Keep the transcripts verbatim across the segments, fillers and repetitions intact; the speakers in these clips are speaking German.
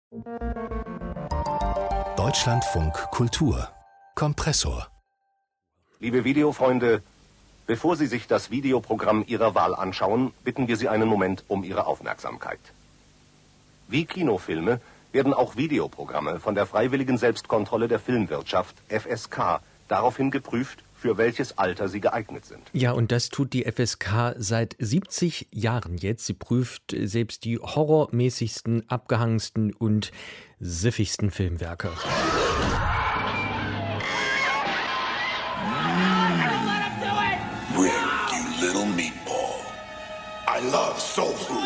Deutschlandfunk Kultur Kompressor. Liebe Videofreunde, bevor Sie sich das Videoprogramm Ihrer Wahl anschauen, bitten wir Sie einen Moment um Ihre Aufmerksamkeit. Wie Kinofilme werden auch Videoprogramme von der Freiwilligen Selbstkontrolle der Filmwirtschaft, F S K, daraufhin geprüft, für welches Alter sie geeignet sind. Ja, und das tut die F S K seit siebzig Jahren jetzt. Sie prüft selbst die horrormäßigsten, abgehangensten und siffigsten Filmwerke. Rick, you little meatball. I love soul food.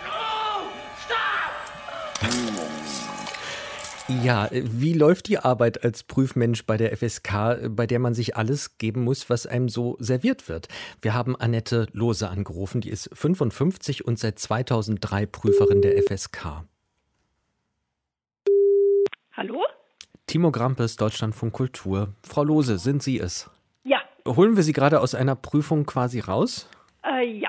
Ja, wie läuft die Arbeit als Prüfmensch bei der F S K, bei der man sich alles geben muss, was einem so serviert wird? Wir haben Annette Lohse angerufen, die ist fünfundfünfzig und seit zweitausenddrei Prüferin der F S K. Hallo? Timo Grampes, Deutschlandfunk Kultur. Frau Lohse, sind Sie es? Ja. Holen wir Sie gerade aus einer Prüfung quasi raus? Äh, ja.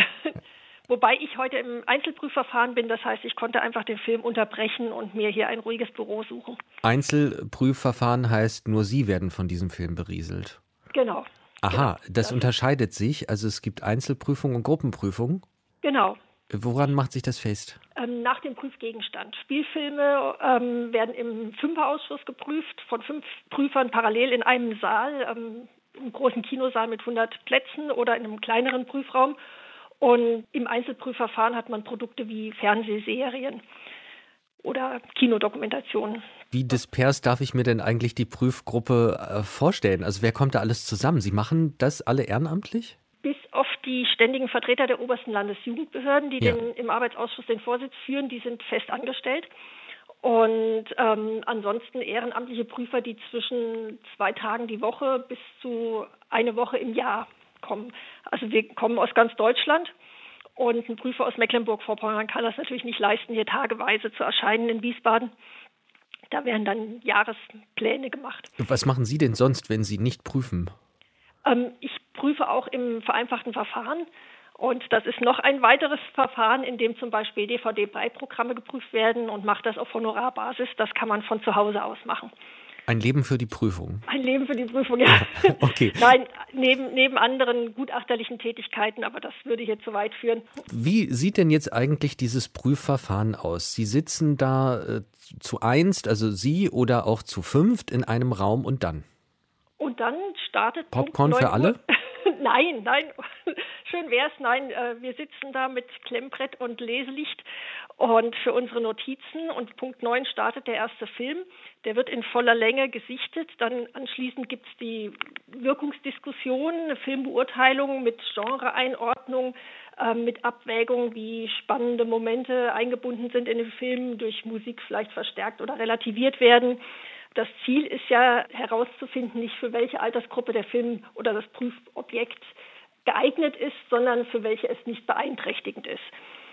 Wobei ich heute im Einzelprüfverfahren bin, das heißt, ich konnte einfach den Film unterbrechen und mir hier ein ruhiges Büro suchen. Einzelprüfverfahren heißt, nur Sie werden von diesem Film berieselt. Genau. Aha, genau. das unterscheidet sich. Also es gibt Einzelprüfungen und Gruppenprüfungen. Genau. Woran macht sich das fest? Ähm, nach dem Prüfgegenstand. Spielfilme ähm, werden im Fünferausschuss geprüft, von fünf Prüfern parallel in einem Saal, ähm, im großen Kinosaal mit hundert Plätzen oder in einem kleineren Prüfraum. Und im Einzelprüfverfahren hat man Produkte wie Fernsehserien oder Kinodokumentationen. Wie dispers darf ich mir denn eigentlich die Prüfgruppe äh, vorstellen? Also wer kommt da alles zusammen? Sie machen das alle ehrenamtlich? Bis auf die ständigen Vertreter der obersten Landesjugendbehörden, die Ja. den, im Arbeitsausschuss den Vorsitz führen, die sind fest angestellt. Und ähm, ansonsten ehrenamtliche Prüfer, die zwischen zwei Tagen die Woche bis zu eine Woche im Jahr kommen. Also wir kommen aus ganz Deutschland und ein Prüfer aus Mecklenburg-Vorpommern kann das natürlich nicht leisten, hier tageweise zu erscheinen in Wiesbaden. Da werden dann Jahrespläne gemacht. Was machen Sie denn sonst, wenn Sie nicht prüfen? Ähm, ich prüfe auch im vereinfachten Verfahren. Und das ist noch ein weiteres Verfahren, in dem zum Beispiel D V D-Beiprogramme geprüft werden und macht das auf Honorarbasis. Das kann man von zu Hause aus machen. Ein Leben für die Prüfung. Ein Leben für die Prüfung, ja. Okay. Nein, neben, neben anderen gutachterlichen Tätigkeiten, aber das würde hier zu weit führen. Wie sieht denn jetzt eigentlich dieses Prüfverfahren aus? Sie sitzen da äh, zu einst, also Sie oder auch zu fünft in einem Raum und dann? Und dann startet Popcorn Punkt für alle? Nein, nein, schön wär's. Nein, äh, wir sitzen da mit Klemmbrett und Leselicht und für unsere Notizen und Punkt neun startet der erste Film. Der wird in voller Länge gesichtet. Dann anschließend gibt's die Wirkungsdiskussion, eine Filmbeurteilung mit Genreeinordnung, äh, mit Abwägung, wie spannende Momente eingebunden sind in den Film, durch Musik vielleicht verstärkt oder relativiert werden. Das Ziel ist ja herauszufinden, nicht für welche Altersgruppe der Film oder das Prüfobjekt geeignet ist, sondern für welche es nicht beeinträchtigend ist.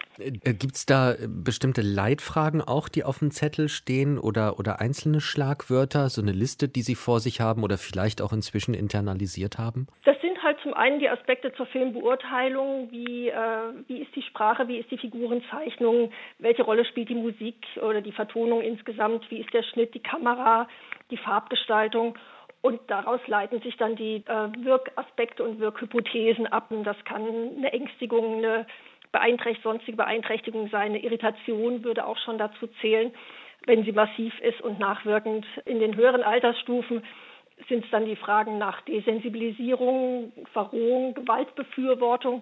Gibt es da bestimmte Leitfragen auch, die auf dem Zettel stehen oder, oder einzelne Schlagwörter, so eine Liste, die Sie vor sich haben oder vielleicht auch inzwischen internalisiert haben? Das sind halt zum einen die Aspekte zur Filmbeurteilung, wie, äh, wie ist die Sprache, wie ist die Figurenzeichnung, welche Rolle spielt die Musik oder die Vertonung insgesamt, wie ist der Schnitt, die Kamera, die Farbgestaltung. Und daraus leiten sich dann die äh, Wirkaspekte und Wirkhypothesen ab. Und das kann eine Ängstigung, eine Beeinträchtigung, sonstige Beeinträchtigung sein, eine Irritation würde auch schon dazu zählen, wenn sie massiv ist und nachwirkend. In den höheren Altersstufen sind es dann die Fragen nach Desensibilisierung, Verrohung, Gewaltbefürwortung,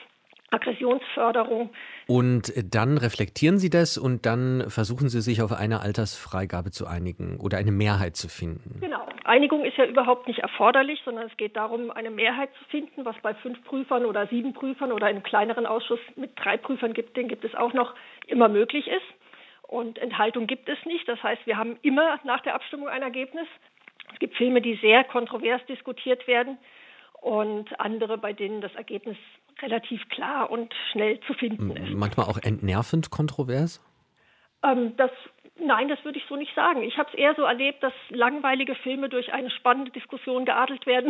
Aggressionsförderung. Und dann reflektieren Sie das und dann versuchen Sie sich auf eine Altersfreigabe zu einigen oder eine Mehrheit zu finden. Genau. Einigung ist ja überhaupt nicht erforderlich, sondern es geht darum, eine Mehrheit zu finden, was bei fünf Prüfern oder sieben Prüfern oder einem kleineren Ausschuss mit drei Prüfern gibt, den gibt es auch noch, immer möglich ist. Und Enthaltung gibt es nicht. Das heißt, wir haben immer nach der Abstimmung ein Ergebnis. Es gibt Filme, die sehr kontrovers diskutiert werden und andere, bei denen das Ergebnis relativ klar und schnell zu finden ist. Manchmal auch entnervend kontrovers? Ähm, das, nein, das würde ich so nicht sagen. Ich habe es eher so erlebt, dass langweilige Filme durch eine spannende Diskussion geadelt werden.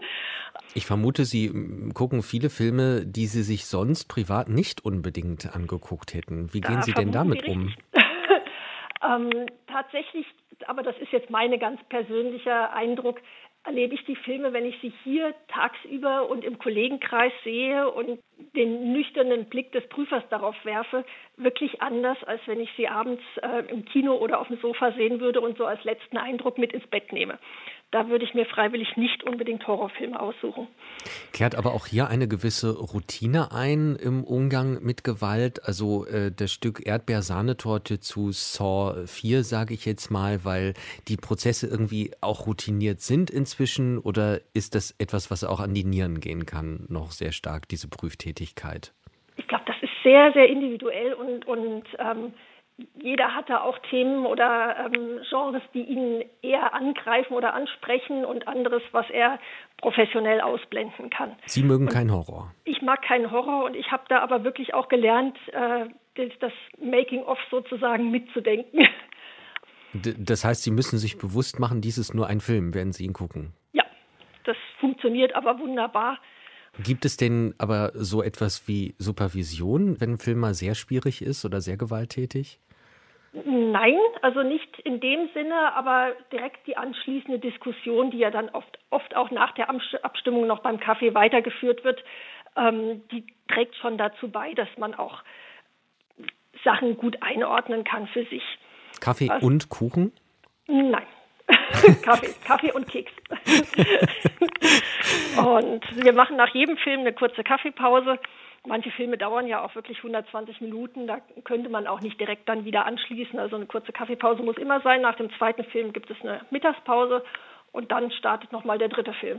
Ich vermute, Sie gucken viele Filme, die Sie sich sonst privat nicht unbedingt angeguckt hätten. Wie Da gehen Sie denn vermuten damit Sie um? richtig. Ähm, tatsächlich, aber das ist jetzt mein ganz persönlicher Eindruck, erlebe ich die Filme, wenn ich sie hier tagsüber und im Kollegenkreis sehe und den nüchternen Blick des Prüfers darauf werfe, wirklich anders, als wenn ich sie abends äh, im Kino oder auf dem Sofa sehen würde und so als letzten Eindruck mit ins Bett nehme. Da würde ich mir freiwillig nicht unbedingt Horrorfilme aussuchen. Kehrt aber auch hier eine gewisse Routine ein im Umgang mit Gewalt? Also äh, das Stück Erdbeersahnetorte zu Saw vier, sage ich jetzt mal, weil die Prozesse irgendwie auch routiniert sind inzwischen, oder ist das etwas, was auch an die Nieren gehen kann, noch sehr stark, diese Prüftätigkeit? Ich glaube, das ist sehr, sehr individuell und, und ähm, jeder hat da auch Themen oder ähm, Genres, die ihn eher angreifen oder ansprechen und anderes, was er professionell ausblenden kann. Sie mögen und keinen Horror? Ich mag keinen Horror und ich habe da aber wirklich auch gelernt, äh, das, das Making-of sozusagen mitzudenken. D- das heißt, Sie müssen sich bewusst machen, dies ist nur ein Film, werden Sie ihn gucken? Ja, das funktioniert aber wunderbar. Gibt es denn aber so etwas wie Supervision, wenn ein Film mal sehr schwierig ist oder sehr gewalttätig? Nein, also nicht in dem Sinne, aber direkt die anschließende Diskussion, die ja dann oft, oft auch nach der Abstimmung noch beim Kaffee weitergeführt wird, ähm, die trägt schon dazu bei, dass man auch Sachen gut einordnen kann für sich. Kaffee also, und Kuchen? Nein. Kaffee, Kaffee und Keks. Und wir machen nach jedem Film eine kurze Kaffeepause. Manche Filme dauern ja auch wirklich hundertzwanzig Minuten, da könnte man auch nicht direkt dann wieder anschließen. Also eine kurze Kaffeepause muss immer sein. Nach dem zweiten Film gibt es eine Mittagspause und dann startet nochmal der dritte Film.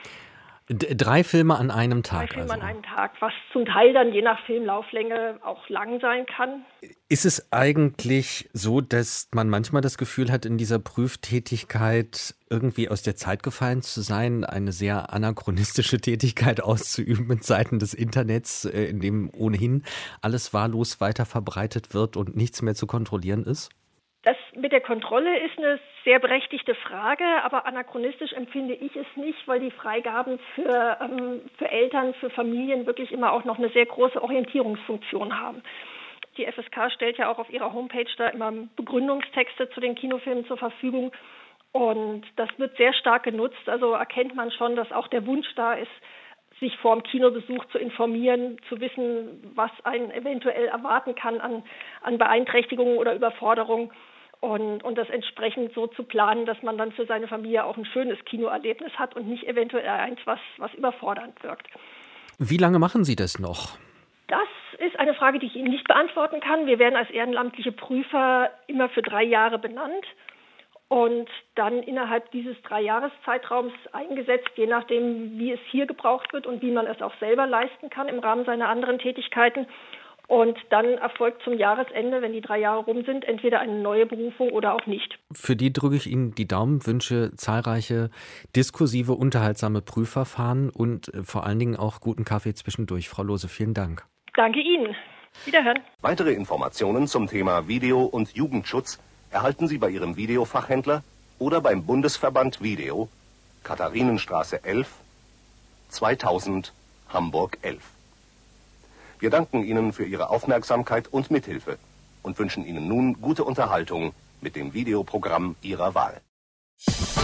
D- drei Filme an einem Tag. Drei Filme also. an einem Tag, was zum Teil dann je nach Filmlauflänge auch lang sein kann. Ist es eigentlich so, dass man manchmal das Gefühl hat, in dieser Prüftätigkeit irgendwie aus der Zeit gefallen zu sein, eine sehr anachronistische Tätigkeit auszuüben in Zeiten des Internets, in dem ohnehin alles wahllos weiter verbreitet wird und nichts mehr zu kontrollieren ist? Das mit der Kontrolle ist eine sehr berechtigte Frage, aber anachronistisch empfinde ich es nicht, weil die Freigaben für, ähm, für Eltern, für Familien wirklich immer auch noch eine sehr große Orientierungsfunktion haben. Die F S K stellt ja auch auf ihrer Homepage da immer Begründungstexte zu den Kinofilmen zur Verfügung und das wird sehr stark genutzt. Also erkennt man schon, dass auch der Wunsch da ist, sich vor dem Kinobesuch zu informieren, zu wissen, was einen eventuell erwarten kann an, an Beeinträchtigungen oder Überforderungen. Und, und das entsprechend so zu planen, dass man dann für seine Familie auch ein schönes Kinoerlebnis hat und nicht eventuell eins, was, was überfordernd wirkt. Wie lange machen Sie das noch? Das ist eine Frage, die ich Ihnen nicht beantworten kann. Wir werden als ehrenamtliche Prüfer immer für drei Jahre benannt und dann innerhalb dieses Drei-Jahres-Zeitraums eingesetzt, je nachdem, wie es hier gebraucht wird und wie man es auch selber leisten kann im Rahmen seiner anderen Tätigkeiten. Und dann erfolgt zum Jahresende, wenn die drei Jahre rum sind, entweder eine neue Berufung oder auch nicht. Für die drücke ich Ihnen die Daumen, wünsche zahlreiche diskursive, unterhaltsame Prüfverfahren und vor allen Dingen auch guten Kaffee zwischendurch. Frau Lohse, vielen Dank. Danke Ihnen. Wiederhören. Weitere Informationen zum Thema Video- und Jugendschutz erhalten Sie bei Ihrem Videofachhändler oder beim Bundesverband Video, Katharinenstraße elf, zweitausend, Hamburg elf. Wir danken Ihnen für Ihre Aufmerksamkeit und Mithilfe und wünschen Ihnen nun gute Unterhaltung mit dem Videoprogramm Ihrer Wahl.